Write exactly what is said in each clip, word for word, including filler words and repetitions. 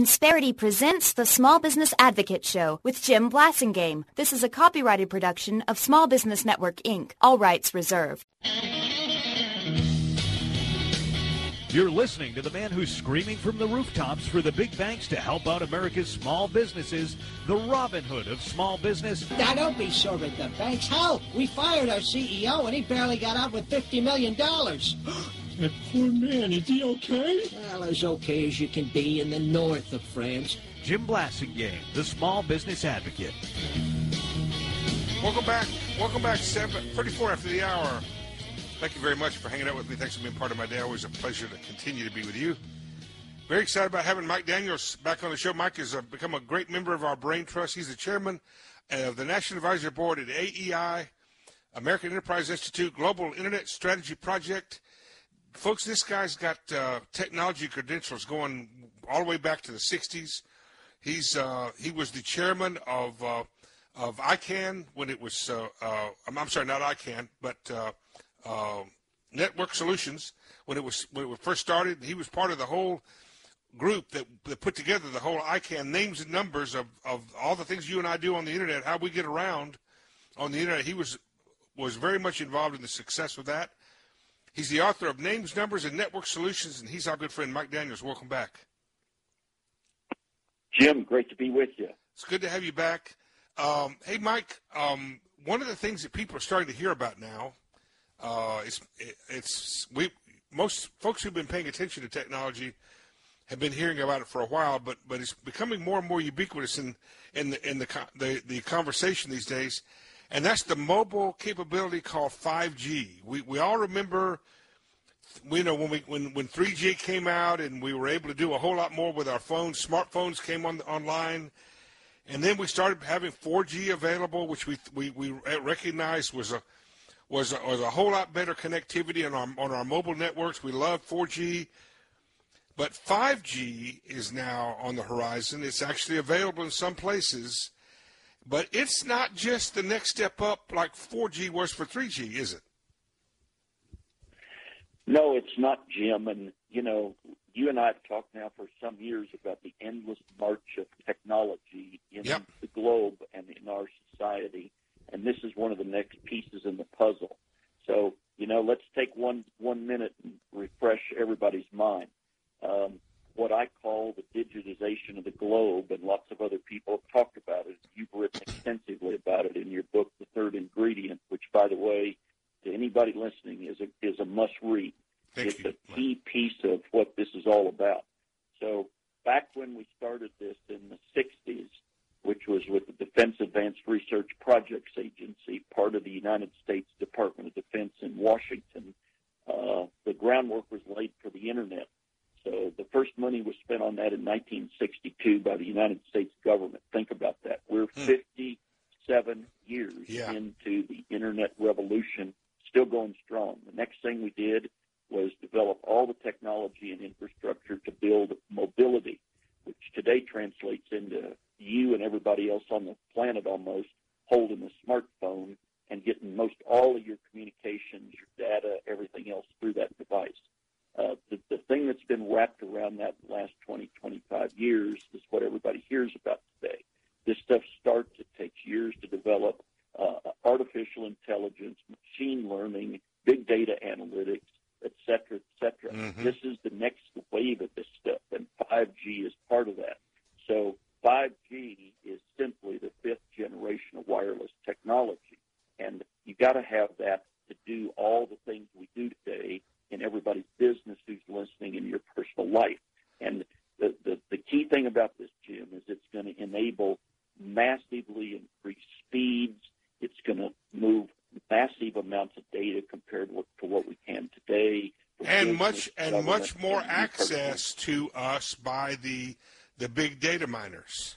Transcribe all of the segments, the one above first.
Insperity presents the Small Business Advocate Show with Jim Blasingame. This is a copyrighted production of Small Business Network, Incorporated. All rights reserved. You're listening to the man who's screaming from the rooftops for the big banks to help out America's small businesses, the Robin Hood of small business. Now, don't be sore at the banks. Hell, we fired our C E O and he barely got out with fifty million dollars. That poor man, is he okay? Well, as okay as you can be in the north of France. Jim Blasingame, the Small Business Advocate. Welcome back. Welcome back, seven thirty-four after the hour. Thank you very much for hanging out with me. Thanks for being part of my day. Always a pleasure to continue to be with you. Very excited about having Mike Daniels back on the show. Mike has uh, become a great member of our Brain Trust. He's the chairman of the National Advisory Board at A E I, American Enterprise Institute, Global Internet Strategy Project. Folks, this guy's got uh, technology credentials going all the way back to the sixties. He's uh, he was the chairman of uh, of ICANN when it was uh, uh, I'm, I'm sorry, not ICANN, but uh, uh, Network Solutions when it was when it was first started. He was part of the whole group that, that put together the whole ICANN names and numbers of, of all the things you and I do on the internet, how we get around on the internet. He was was very much involved in the success of that. He's the author of Names, Numbers, and Network Solutions, and he's our good friend, Mike Daniels. Welcome back. Jim, great to be with you. It's good to have you back. Um, hey, Mike, um, one of the things that people are starting to hear about now, uh, is it, it's we most folks who've been paying attention to technology have been hearing about it for a while, but but it's becoming more and more ubiquitous in in the in the the, the conversation these days. And that's the mobile capability called five G. We we all remember, you know, when we when, when three G came out and we were able to do a whole lot more with our phones. Smartphones came on online, and then we started having four G available, which we we, we recognized was a was a, was a whole lot better connectivity on our on our mobile networks. We love four G, but five G is now on the horizon. It's actually available in some places. But it's not just the next step up like four G was for three G, is it? No, it's not, Jim. And, you know, you and I have talked now for some years about the endless march of technology in yep. the globe and in our society. And this is one of the next pieces in the puzzle. So, you know, let's take one, one minute and refresh everybody's mind. Um, what I call the digitization of the globe, and lots of other people have talked about it. You've written extensively about it in your book, The Third Ingredient, which, by the way, to anybody listening, is a, is a must-read. Thank it's you. a key piece of what this is all about. So back when we started this in the sixties, which was with the Defense Advanced Research Projects Agency, part of the United States Department of Defense in Washington, uh, the groundwork was laid for the Internet. So the first money was spent on that in nineteen sixty-two by the United States government. Think about that. We're hmm. fifty-seven years yeah. into the Internet revolution, still going strong. The next thing we did was develop all the technology and infrastructure to build mobility, which today translates into you and everybody else on the planet almost holding a smartphone and getting most all of your communications, your data, everything else through that device. Uh, the, the thing that's been wrapped around that last twenty, twenty-five years is what everybody hears about today. This stuff starts, it takes years to develop, uh, artificial intelligence, machine learning, big data analytics, et cetera, et cetera. Mm-hmm. This is the next wave of this stuff, and five G is part of that. So five G is simply the fifth generation of wireless technology, and you got to have that to do all the things we do today in everybody's business who's listening in your personal life. And the, the, the key thing about this, Jim, is it's going to enable massively increased speeds. It's going to move massive amounts of data compared to what we can today. And much and much more access to us by the the big data miners.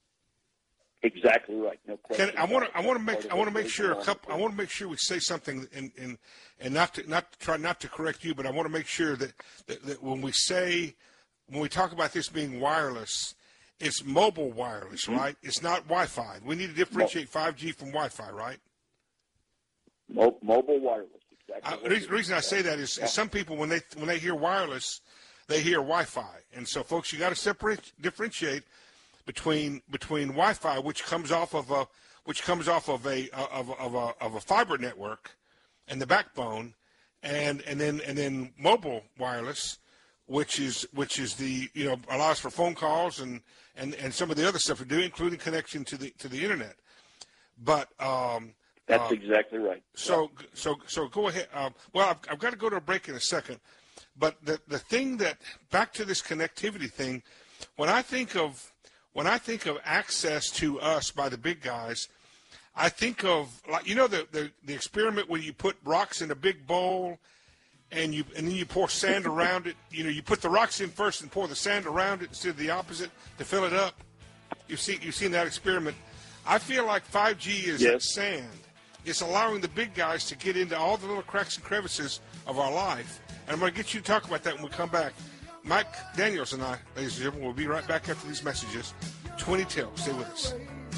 Exactly right. No question. Can, I want to. I want to make. I want to make sure a couple. I want to make sure we say something, and and and not to not to try not to correct you, but I want to make sure that, that that when we say when we talk about this being wireless, it's mobile wireless, mm-hmm. right? It's not Wi-Fi. We need to differentiate five G from Wi-Fi, right? Mo- mobile wireless. Exactly. I, the reason I say that is, is some people when they when they hear wireless, they hear Wi-Fi. And so, folks, you got to separate, differentiate between between Wi-Fi, which comes off of a which comes off of a of, of a of a fiber network and the backbone, and and then and then mobile wireless, which is which is the you know allows for phone calls and, and, and some of the other stuff we do, including connection to the to the internet. But um, that's uh, exactly right. So yeah. so so go ahead. Um, well, I've, I've got to go to a break in a second. But the the thing that back to this connectivity thing, when I think of when I think of access to us by the big guys, I think of like you know the the, the experiment where you put rocks in a big bowl, and you and then you pour sand around it. You know, you put the rocks in first and pour the sand around it instead of the opposite to fill it up. You've seen you've seen that experiment. I feel like five G is yes. like sand. It's allowing the big guys to get into all the little cracks and crevices of our life. And I'm going to get you to talk about that when we come back. Mike Daniels and I, ladies and gentlemen, will be right back after these messages. twenty till. Stay with us.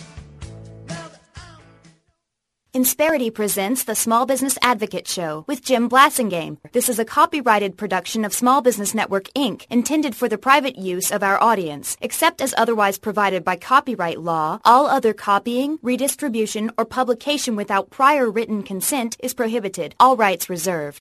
Insperity presents the Small Business Advocate Show with Jim Blasingame. This is a copyrighted production of Small Business Network, Incorporated, intended for the private use of our audience. Except as otherwise provided by copyright law, all other copying, redistribution, or publication without prior written consent is prohibited. All rights reserved.